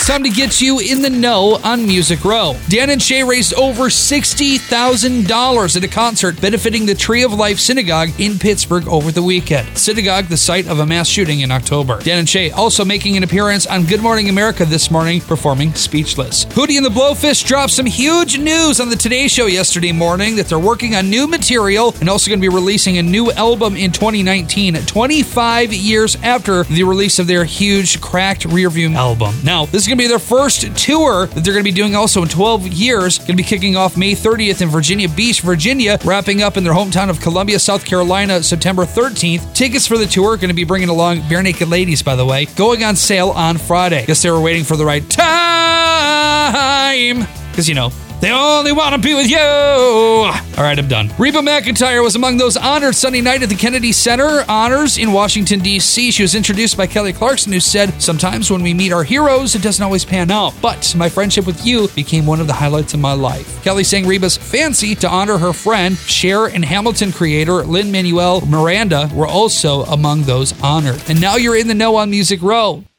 it's time to get you in the know on Music Row. Dan and Shay raised over $60,000 at a concert benefiting the Tree of Life Synagogue in Pittsburgh over the weekend. Synagogue, the site of a mass shooting in October. Dan and Shay also making an appearance on Good Morning America this morning, performing Speechless. Hootie and the Blowfish dropped some huge news on the Today Show yesterday morning that they're working on new material and also going to be releasing a new album in 2019, 25 years after the release of their huge Cracked Rearview album. Now, this is going to be their first tour that they're going to be doing also in 12 years. Going to be kicking off May 30th in Virginia Beach, Virginia, wrapping up in their hometown of Columbia, South Carolina, September 13th. Tickets for the tour are going to be bringing along Bare Naked Ladies, by the way, going on sale on Friday. Guess they were waiting for the right time. Because, you know, they only want to be with you. All right, I'm done. Reba McEntire was among those honored Sunday night at the Kennedy Center Honors in Washington, D.C. She was introduced by Kelly Clarkson, who said, "Sometimes when we meet our heroes, it doesn't always pan out. But my friendship with you became one of the highlights of my life." Kelly sang Reba's Fancy to honor her friend. Cher and Hamilton creator Lin-Manuel Miranda were also among those honored. And now you're in the know on Music Row.